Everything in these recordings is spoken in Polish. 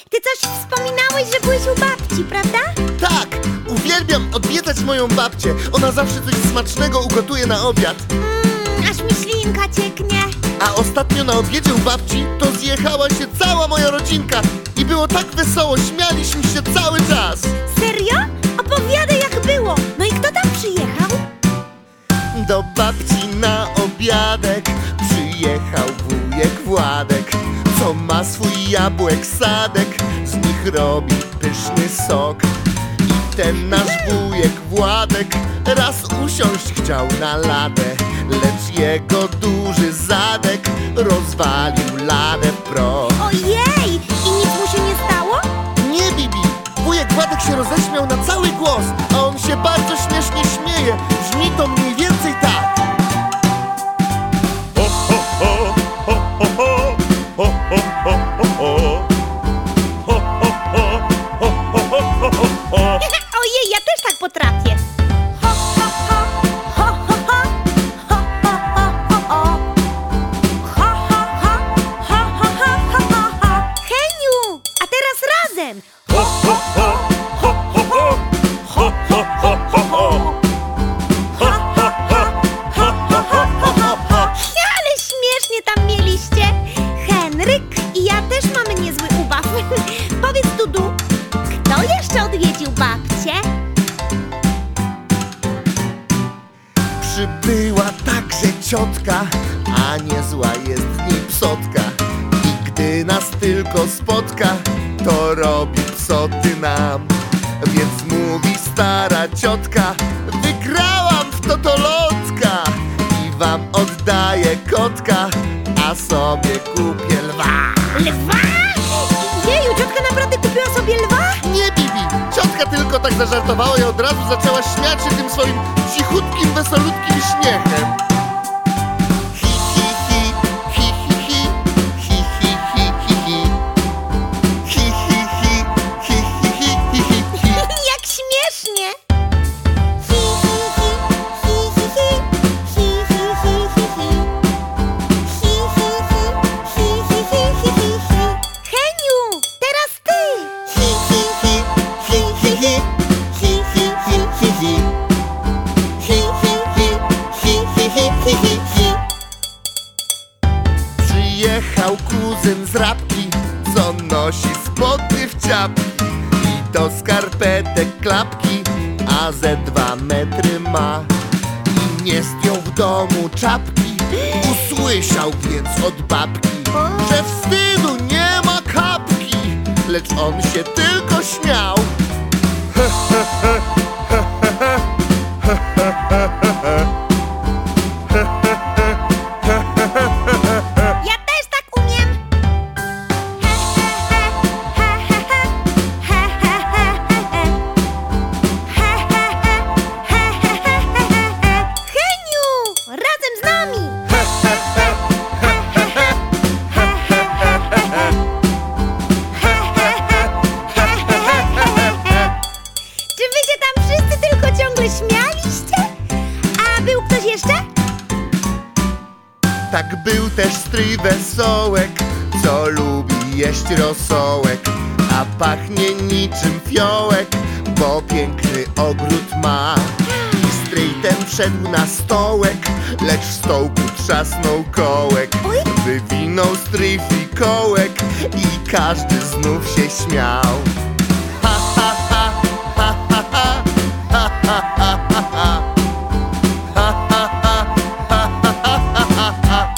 ty coś wspominałeś, że byłeś u babci, prawda? Tak, uwielbiam odwiedzać moją babcię. Ona zawsze coś smacznego ugotuje na obiad. Aż mi ślinka cieknie. A ostatnio na obiedzie u babci to zjechała się cała moja rodzinka. I było tak wesoło, śmialiśmy się cały czas. Serio? Opowiadaj, jak było. No i kto tam przyjechał? Do babci na obiadek przyjechał wujek Władek, co ma swój jabłek sadek, z nich robi pyszny sok. I ten nasz wujek Władek raz usiąść chciał na ladę, lecz jego duży zadek rozwalił ladę w proch. Ojej! I nic mu się nie stało? Nie, Bibi! Wujek Władek się roześmiał na cały głos, a on się bardzo śmiesznie śmieje. Brzmi to mniej więcej tak. Ojej, ja też tak potrafię. Ho, ho, ho, ho, ho, ho, ho, ho, ho, ho. Ho, ho, ho, ho, ho, ho, ho, ho. Heniu, a teraz razem. Ho, ho, ho, ho, ho, ho. Ho, ho, ho, ho, ho. Ho, ho, ho, ho, ho, ho, ho, ho. Ale śmiesznie tam mieliście. Henryk i ja też mamy niezły ubaw. Powiedz, Dudu, kto jeszcze odwiedził babcię? Przybyła także ciotka, a niezła jest z niej psotka. I gdy nas tylko spotka, to robi psoty nam. Więc mówi stara ciotka: wygrałam w totolotka i wam oddaję kotka, a sobie kupię lwa. Lwa? Jeju, ciotka naprawdę kupiła sobie lwa? Nie, Bibi! Ciotka tylko tak zażartowała i od razu zaczęła śmiać się tym swoim cichutkim, wesolutkim śmiechem. Hi, hi, hi, hi, hi, hi, hi, hi, hi, hi, hi. Hi, hi, hi, hi, hi, hi, hi, hi, hi. Jak śmiesznie! Hi, hi, hi, hi, hi, hi, hi, hi, hi, hi, hi. Hi, hi, hi, hi, hi, hi, hi, hi, hi. Heniu, teraz ty! Hi, hi, hi, hi, hi, hi, hi, hi, hi, hi, hi. Hi, hi, hi, hi, hi, hi, hi, hi, hi. Przyjechał kuzyn z Rabki, co nosi spodnie w ciapki i do skarpetek klapki, a ze 2 metry ma. I nie zdjął w domu czapki, usłyszał więc od babki, że wstydu nie ma kapki, lecz on się tylko śmiał. Ja też tak umiem! He, he, he, he, he, he, he, he, he, he, he, he, he, he. Heniu, razem z nami! Czy wy się tam wszyscy tylko ciągle śmialiście? A był ktoś jeszcze? Tak był też stryj Wesołek, co lubi jeść rosołek, a pachnie niczym fiołek, bo piękny ogród ma. I stryj ten wszedł na stołek, lecz w stołku trzasnął kołek. Oj. Wywinął stryj fikołek i każdy znów się śmiał. Ha, ha, ha, ha, ha, ha, ha, ha, ha, ha, ha. Ha, ha, ha, ha, ha, ha, ha, ha.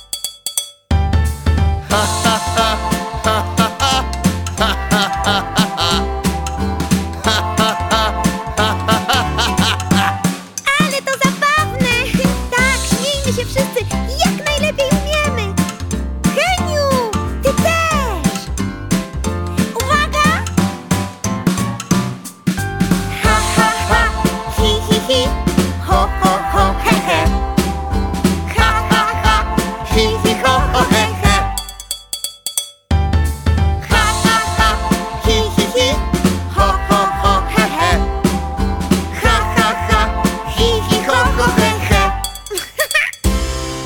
Ha, ha, ha, ha, ha, ha, ha, ha, ha, ha. Ha, ha, ha, ha, ha, ha, ha. Ale to zabawne! Tak, śmiejmy się wszyscy jak najlepiej umiemy! Heniu, ty też! Uwaga! Ha, ha, ha, hi, hi, hi, ho, ho, ho, he, he. Ha, ha, ha, hi, hi, ho, ho, he, he. Ha, ha, ha, hi, hi, hi, ho, ho, ho, he, he. Ha, ha, ha, hi, hi, ho, ho, he, he.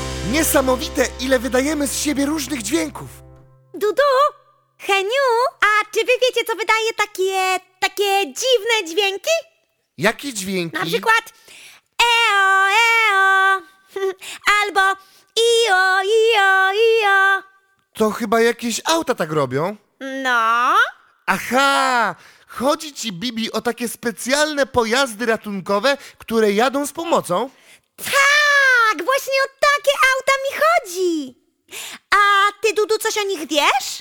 Niesamowite, ile wydajemy z siebie różnych dźwięków. Dudu, Heniu, a A czy wy wiecie, co wydaje takie dziwne dźwięki? Jakie dźwięki? Na przykład eo, eo, albo io, io, io. To chyba jakieś auta tak robią. No, Aha! Chodzi ci, Bibi, o takie specjalne pojazdy ratunkowe, które jadą z pomocą? tak, właśnie o takie auta mi chodzi. A ty, Dudu, coś o nich wiesz?